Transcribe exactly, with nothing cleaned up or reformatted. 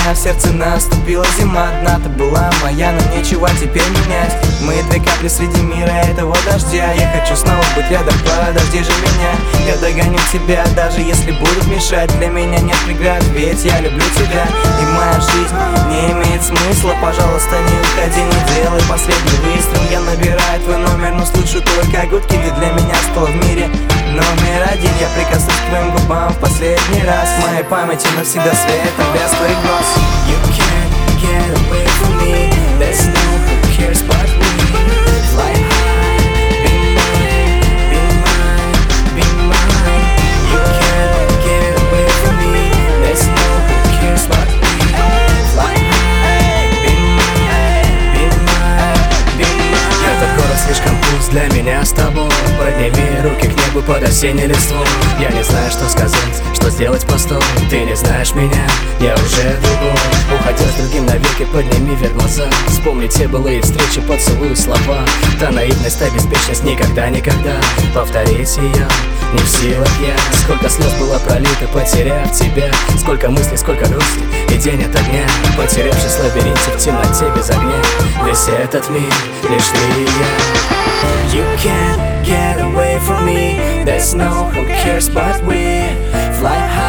меня, в сердце наступила зима. Одна-то была моя, но нечего теперь менять. Мы две капли среди мира этого дождя. Я хочу снова быть рядом, подожди же меня. Я догоню тебя, даже если будут мешать. Для меня нет преград, ведь я люблю тебя. И моя жизнь не имеет смысла. Пожалуйста, не уходи, не делай последний выстрел. Я набираю твой номер, но слышу только гудки. Ты для меня стал в мире номер один. Я прикоснусь к твоим губам в последний раз. В моей памяти навсегда светом без твоих глаз. You can't get away from me. There's no who cares but me. Fly high, be mine, be mine, be mine. You can't get away from me. There's no who cares but me. Fly high, be mine, be mine, be mine. Этот город слишком пуст для меня с тобой. Подними руки к небу под осенний листвой. Я не знаю, что сказать, что сделать постой. Ты не знаешь меня, я уже другой. Уходя с другим навеки, подними вверх глаза. Вспомни те былые встречи, поцелуй слова. Та наивность, та беспечность, никогда, никогда повторить ее не в силах я. Сколько слез было пролито, потеряв тебя. Сколько мыслей, сколько грусти, и день ото дня. Потерявшись в лабиринте, в темноте без огня. Весь этот мир, лишь ты и я. You can't get away from me. There's no who cares but we. Fly high.